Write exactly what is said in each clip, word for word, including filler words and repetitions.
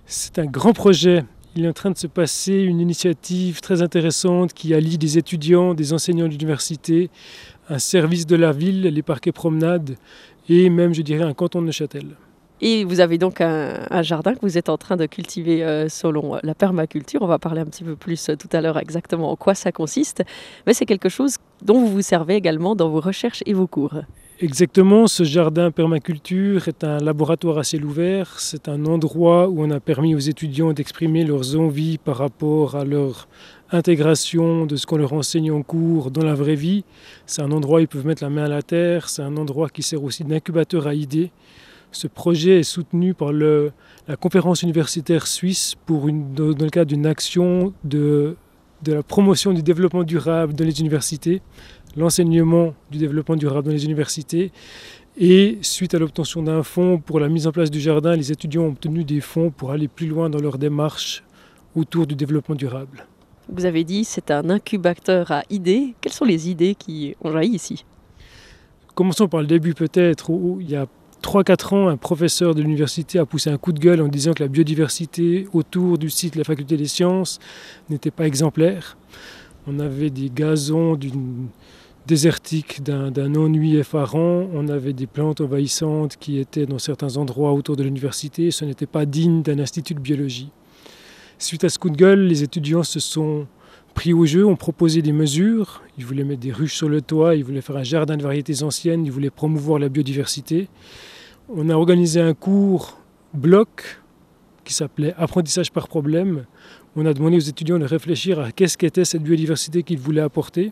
C'est un grand projet. Il est en train de se passer une initiative très intéressante qui allie des étudiants, des enseignants de l'université, un service de la ville, les parcs et promenades, et même, je dirais, un canton de Neuchâtel. Et vous avez donc un, un jardin que vous êtes en train de cultiver euh, selon la permaculture. On va parler un petit peu plus euh, tout à l'heure exactement en quoi ça consiste. Mais c'est quelque chose dont vous vous servez également dans vos recherches et vos cours. Exactement, ce jardin permaculture est un laboratoire à ciel ouvert. C'est un endroit où on a permis aux étudiants d'exprimer leurs envies par rapport à leur intégration de ce qu'on leur enseigne en cours dans la vraie vie. C'est un endroit où ils peuvent mettre la main à la terre. C'est un endroit qui sert aussi d'incubateur à idées. Ce projet est soutenu par le, la conférence universitaire suisse pour une, dans le cadre d'une action de, de la promotion du développement durable dans les universités, l'enseignement du développement durable dans les universités. Et suite à l'obtention d'un fonds pour la mise en place du jardin, les étudiants ont obtenu des fonds pour aller plus loin dans leur démarche autour du développement durable. Vous avez dit c'est un incubateur à idées. Quelles sont les idées qui ont jailli ici? Commençons par le début peut-être, où il y a trois à quatre ans, un professeur de l'université a poussé un coup de gueule en disant que la biodiversité autour du site de la faculté des sciences n'était pas exemplaire. On avait des gazons d'une désertique d'un, d'un ennui effarant, on avait des plantes envahissantes qui étaient dans certains endroits autour de l'université, ce n'était pas digne d'un institut de biologie. Suite à ce coup de gueule, les étudiants se sont pris au jeu, ont proposé des mesures. Ils voulaient mettre des ruches sur le toit, ils voulaient faire un jardin de variétés anciennes, ils voulaient promouvoir la biodiversité. On a organisé un cours bloc qui s'appelait Apprentissage par problème. On a demandé aux étudiants de réfléchir à qu'est-ce qu'était cette biodiversité qu'ils voulaient apporter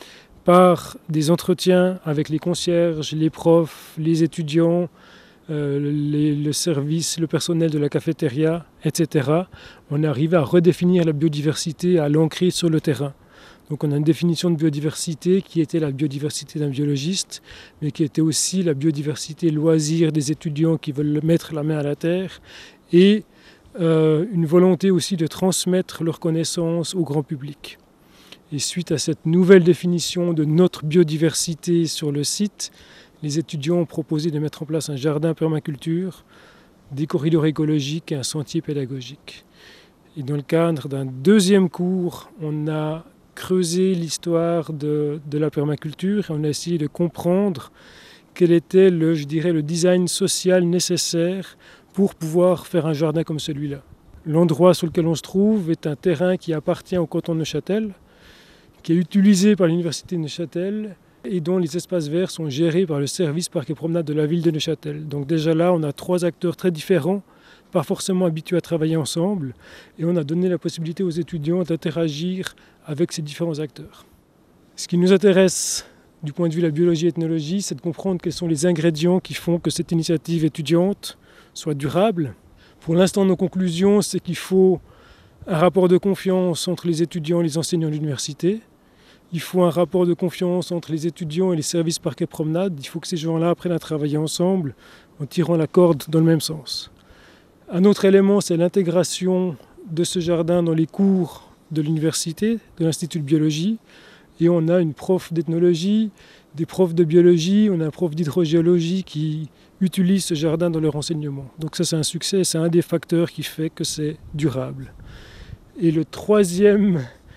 par des entretiens avec les concierges, les profs, les étudiants, euh, les, le service, le personnel de la cafétéria, et cetera. On est arrivé à redéfinir la biodiversité, à l'ancrer sur le terrain. Donc on a une définition de biodiversité qui était la biodiversité d'un biologiste, mais qui était aussi la biodiversité loisir des étudiants qui veulent mettre la main à la terre, et euh, une volonté aussi de transmettre leurs connaissances au grand public. Et suite à cette nouvelle définition de notre biodiversité sur le site, les étudiants ont proposé de mettre en place un jardin permaculture, des corridors écologiques et un sentier pédagogique. Et dans le cadre d'un deuxième cours, on a creusé l'histoire de, de la permaculture et on a essayé de comprendre quel était le, je dirais, le design social nécessaire pour pouvoir faire un jardin comme celui-là. L'endroit sur lequel on se trouve est un terrain qui appartient au canton de Neuchâtel, qui est utilisé par l'université de Neuchâtel et dont les espaces verts sont gérés par le service parcs et promenades de la ville de Neuchâtel. Donc déjà là, on a trois acteurs très différents, pas forcément habitués à travailler ensemble, et on a donné la possibilité aux étudiants d'interagir avec ces différents acteurs. Ce qui nous intéresse du point de vue de la biologie et ethnologie, c'est de comprendre quels sont les ingrédients qui font que cette initiative étudiante soit durable. Pour l'instant, nos conclusions, c'est qu'il faut un rapport de confiance entre les étudiants et les enseignants de l'université. Il faut un rapport de confiance entre les étudiants et les services parcs et promenades. Il faut que ces gens-là apprennent à travailler ensemble en tirant la corde dans le même sens. Un autre élément, c'est l'intégration de ce jardin dans les cours de l'université, de l'Institut de biologie. Et on a une prof d'ethnologie, des profs de biologie, on a un prof d'hydrogéologie qui utilisent ce jardin dans leur enseignement. Donc ça, c'est un succès, c'est un des facteurs qui fait que c'est durable. Et le troisième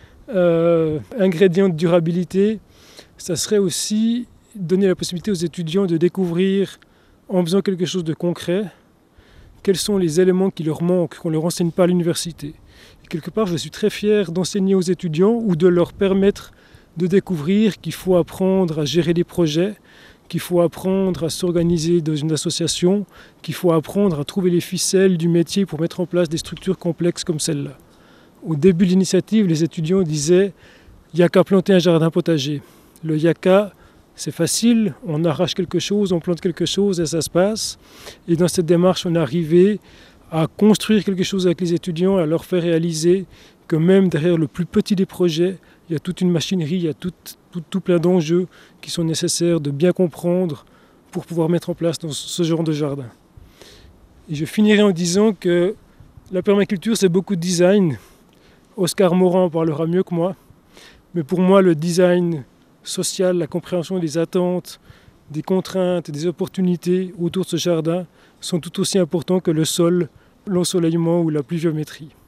euh, ingrédient de durabilité, ça serait aussi donner la possibilité aux étudiants de découvrir, en faisant quelque chose de concret, quels sont les éléments qui leur manquent, qu'on ne leur enseigne pas à l'université. Et quelque part, je suis très fier d'enseigner aux étudiants ou de leur permettre de découvrir qu'il faut apprendre à gérer des projets, qu'il faut apprendre à s'organiser dans une association, qu'il faut apprendre à trouver les ficelles du métier pour mettre en place des structures complexes comme celle-là. Au début de l'initiative, les étudiants disaient « il n'y a qu'à planter un jardin potager ». Le « il n'y a qu'à », c'est facile, on arrache quelque chose, on plante quelque chose et ça se passe. Et dans cette démarche, on est arrivé à construire quelque chose avec les étudiants, à leur faire réaliser que même derrière le plus petit des projets, il y a toute une machinerie, il y a tout, tout, tout plein d'enjeux qui sont nécessaires de bien comprendre pour pouvoir mettre en place dans ce genre de jardin. Et je finirai en disant que la permaculture, c'est beaucoup de design. Oscar Morand en parlera mieux que moi. Mais pour moi, le design social, la compréhension des attentes, des contraintes et des opportunités autour de ce jardin sont tout aussi importants que le sol l'ensoleillement ou la pluviométrie.